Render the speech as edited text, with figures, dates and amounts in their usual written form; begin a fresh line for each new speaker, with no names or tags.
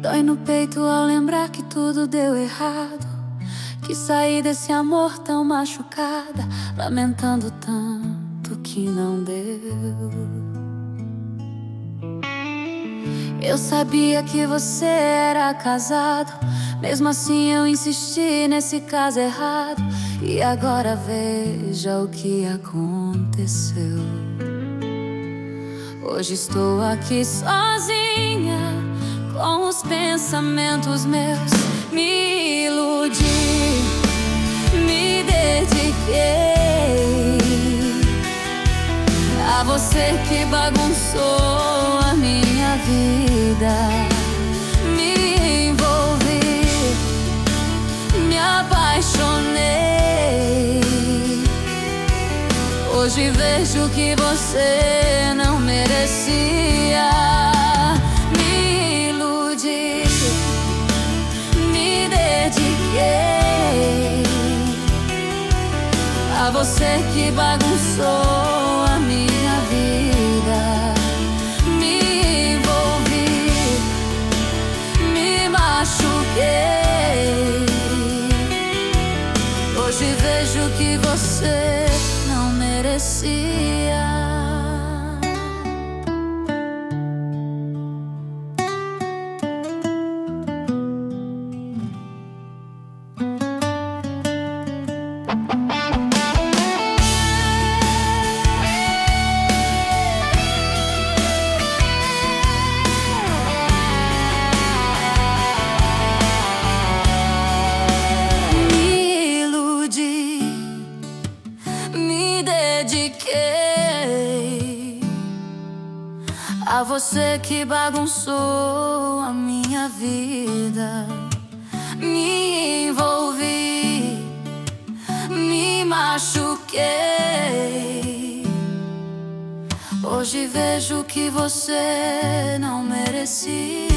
Dói no peito ao lembrar que tudo deu errado, que saí desse amor tão machucada, lamentando tanto que não deu. Eu sabia que você era casado, mesmo assim eu insisti nesse caso errado. E agora veja o que aconteceu. Hoje estou aqui sozinha, com os pensamentos meus. Me iludi, me dediquei a você que bagunçou a minha vida. Me envolvi, me apaixonei. Hoje vejo que você não merecia. Me iludi, me dediquei a você que bagunçou a minha vida. Me envolvi, me machuquei. Hoje vejo que você não merecia. Dediquei a você que bagunçou a minha vida. Me envolvi, me machuquei. Hoje vejo que você não merecia.